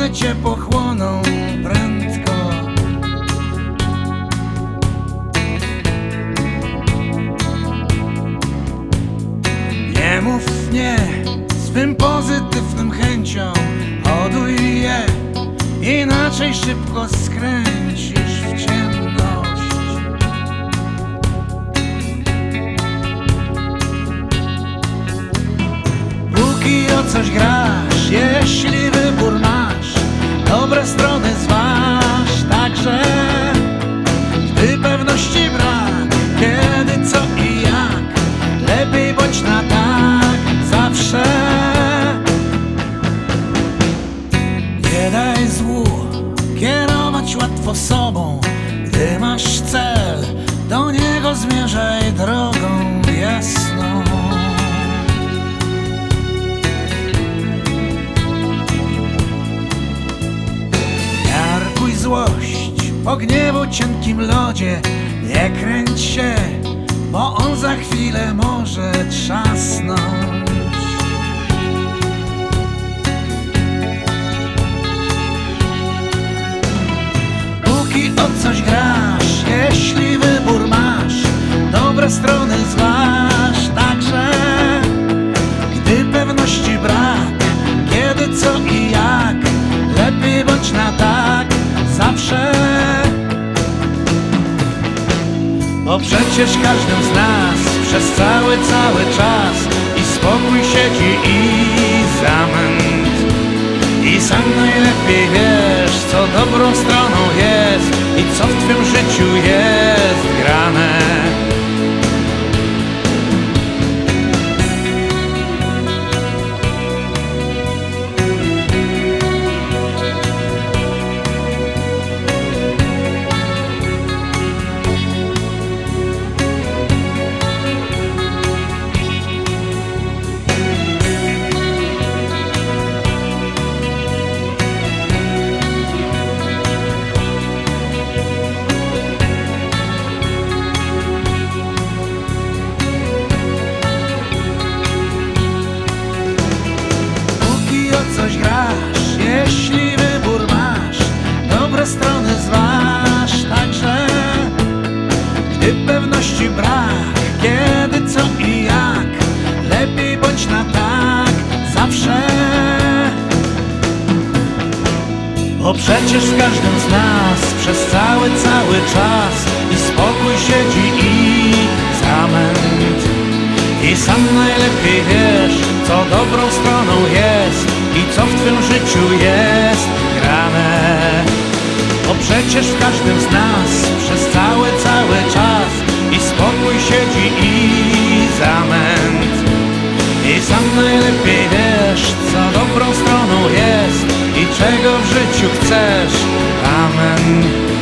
one cię pochłoną prędko. Nie mów nie swym pozytywnym chęciom, hoduj je, inaczej szybko skręcisz w ciemność. Póki o coś grasz, jeśli wybór masz, dobre strony zważ także. Gdy pewności brak, kiedy, co i jak, lepiej bądź na tak zawsze. Nie daj złu kierować łatwo sobą, gdy masz cel, do niego zmierzaj drogą jasną. Miarkuj złość po gniewu cienkim lodzie, nie kręć się, bo on za chwilę może trzasnąć. Póki o coś grasz, jeśli wybór masz, dobre strony zważ także. Gdy pewności brak, kiedy, co i jak, lepiej bądź na tak zawsze. Bo przecież każdym z nas przez cały czas i spokój siedzi i zamęt. I sam najlepiej wiesz, co dobrą stroną jest i co w twym życiu jest grane. Coś grasz, jeśli wybór masz, dobre strony zważ także. Gdy pewności brak, kiedy, co i jak, lepiej bądź na tak zawsze. Bo przecież w każdym z nas przez cały czas i spokój siedzi i zamęt. I sam najlepiej wiesz, co dobrą stroną jest i co w twym życiu jest grane. Bo przecież w każdym z nas przez cały czas i spokój siedzi i zamęt. I sam najlepiej wiesz, co dobrą stroną jest i czego w życiu chcesz. Amen.